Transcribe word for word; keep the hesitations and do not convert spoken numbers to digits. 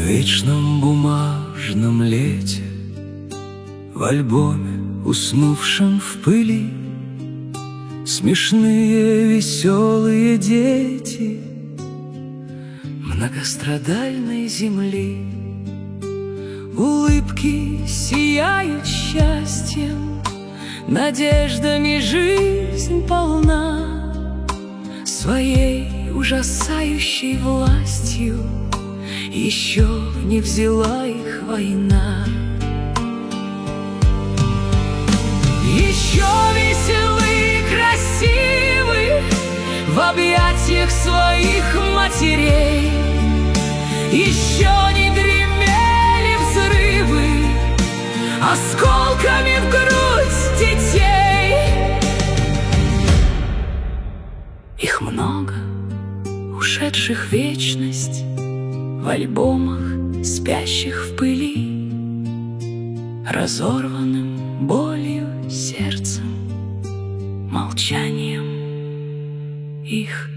вечном бумажном лете, в альбоме, уснувшем в пыли, смешные веселые дети многострадальной земли. Улыбки сияют счастьем, надеждами жизнь полна, своей ужасающей властью еще не взяла их война. Еще веселы и красивы в объятиях своих матерей, еще не гремели взрывы осколками в грудь детей. Их много, ушедших в вечность, в альбомах, спящих в пыли, разорванным болью сердцем, молчанием их